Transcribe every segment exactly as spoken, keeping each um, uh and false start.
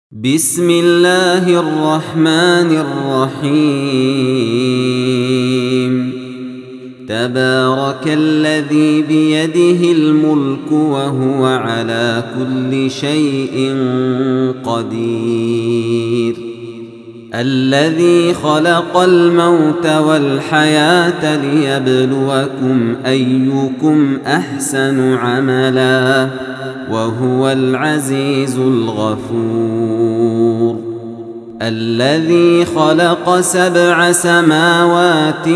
بسم الله الرحمن الرحيم تبارك الذي بيده الملك وهو على كل شيء قدير الذي خلق الموت والحياة ليبلوكم أيكم أحسن عملا وهو العزيز الغفور الذي خلق سبع سماوات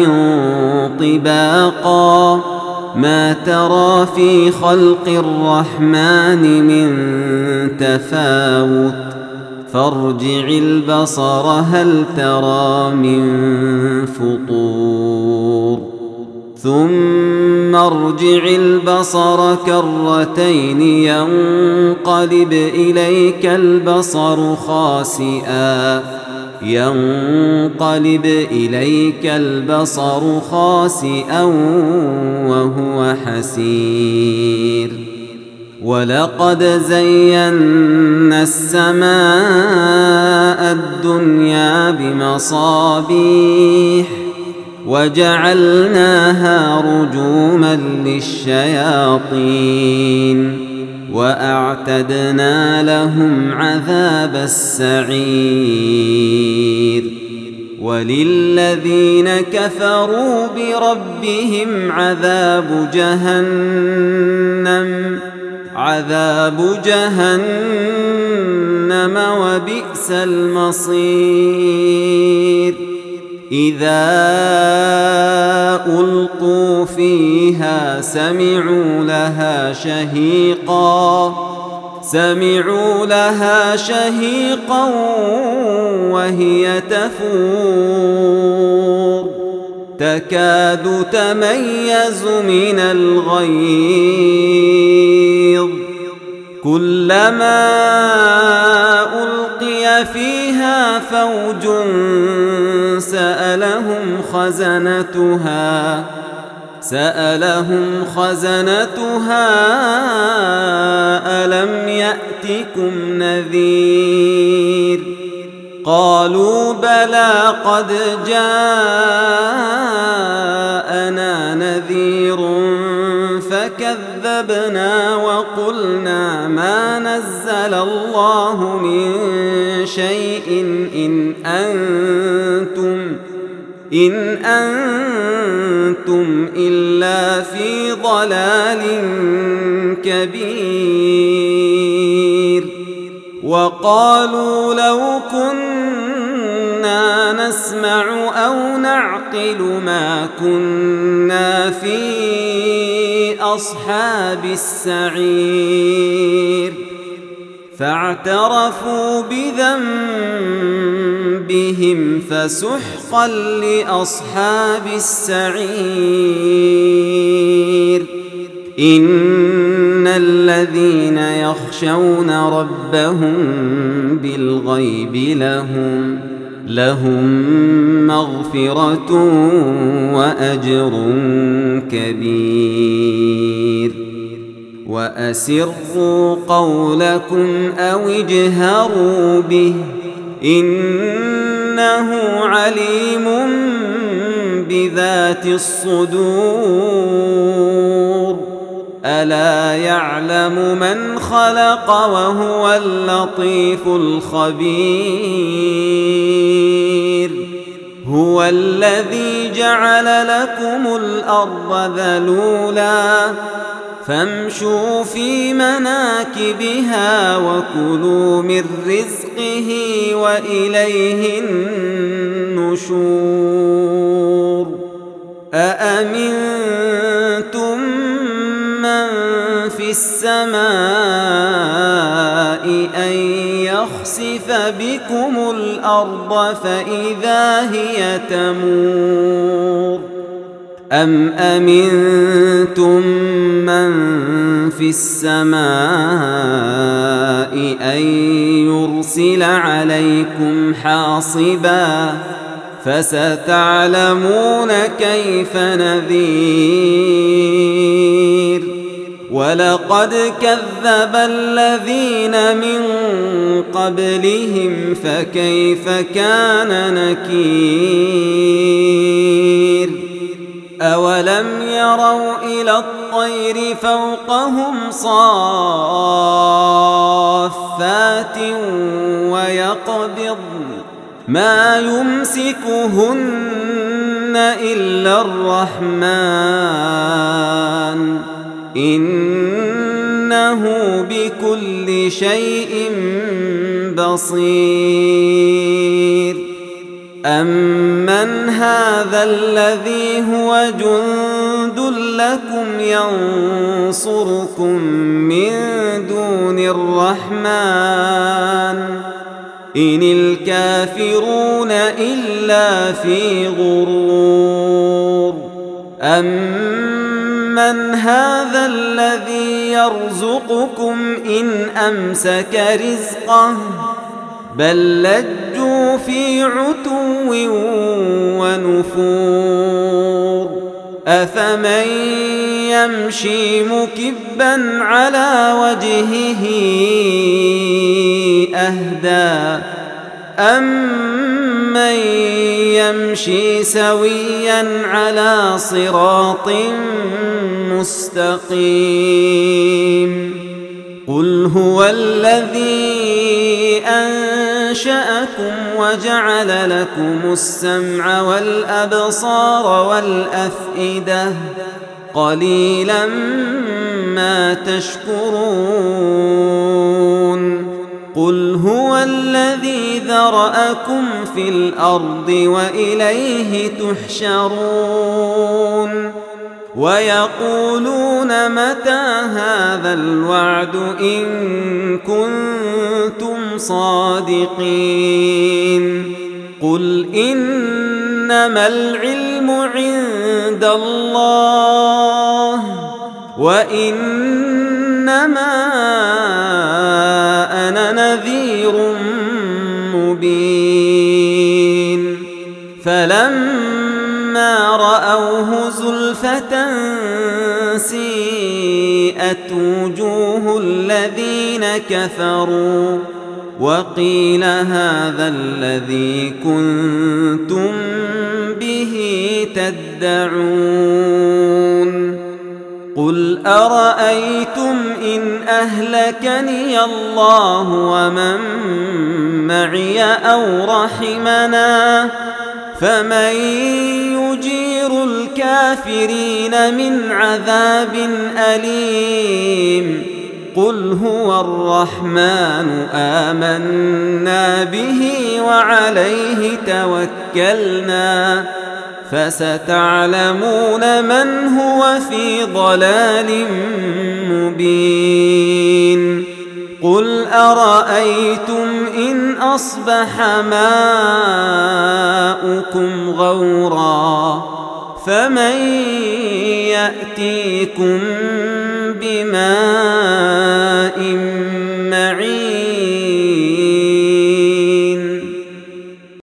طباقا ما ترى في خلق الرحمن من تفاوت فارجع البصر هل ترى من فطور ثم ارجع البصر كرتين ينقلب إليك البصر خاسئا ينقلب إليك البصر خاسئا وهو حسير ولقد زينا السماء الدنيا بمصابيح وجعلناها رجوما للشياطين وأعتدنا لهم عذاب السعير وللذين كفروا بربهم عذاب جهنم عذاب جهنم وبئس المصير إذا ألقوا فيها سمعوا لها شهيقا سمعوا لها شهيقا وهي تفور تكاد تميز من الغيظ كلما ألقي فيها فوج سألهم خزنتها سألهم خزنتها ألم يأتكم نذير قالوا بلى قد جاءنا نذير فكذبنا وقلنا ما نزل الله من شيء إن أنتم إن أنتم إلا في ضلال كبير وقالوا لو كنا نسمع أو نعقل ما كنا في أصحاب السعير فاعترفوا بذنبهم فسحقا لأصحاب السعير إن الذين يخشون ربهم بالغيب لهم لهم مغفرة وأجر كبير وأسروا قولكم أو اجهروا به إنه عليم بذات الصدور ألا يعلم من خلق وهو اللطيف الخبير هو الذي جعل لكم الأرض ذلولا فامشوا في مناكبها وكلوا من رزقه وإليه النشور أأمنتم من في السماء أن يخسف بكم الأرض فإذا هي تمور أم أمنتم من في السماء أن يرسل عليكم حاصبا فستعلمون كيف نذير ولقد كذب الذين من قبلهم فكيف كان نكير أولم يروا إلى الطير فوقهم صافات ويقبضن ما يمسكهن إلا الرحمن إنه بكل شيء بصير أمن هذا الذي هو جند لكم ينصركم من دون الرحمن إن الكافرون إلا في غرور أمن هذا الذي يرزقكم إن أمسك رزقه بل لجوا في عتو ونفور أفمن يمشي مكبا على وجهه أهدى أمن يمشي سويا على صراط مستقيم قل هو الذي أنشأكم وجعل لكم السمع والأبصار والأفئدة قليلا ما تشكرون قل هو الذي ذرأكم في الأرض وإليه تحشرون ويقولون متى هذا الوعد إن كنتم صادقين قل إنما العلم عند الله وإنما أنا نذير مبين فلما رأوه زلفة سيئت وجوه الذين كفروا وقيل هذا الذي كنتم به تدعون قل أرأيتم إن أهلكني الله ومن معي أو رحمنا فمن يجير الكافرين من عذاب أليم قل هو الرحمن آمنا به وعليه توكلنا فستعلمون من هو في ضلال مبين قل أرأيتم إن أصبح ماؤكم غورا فمن يأتيكم بماء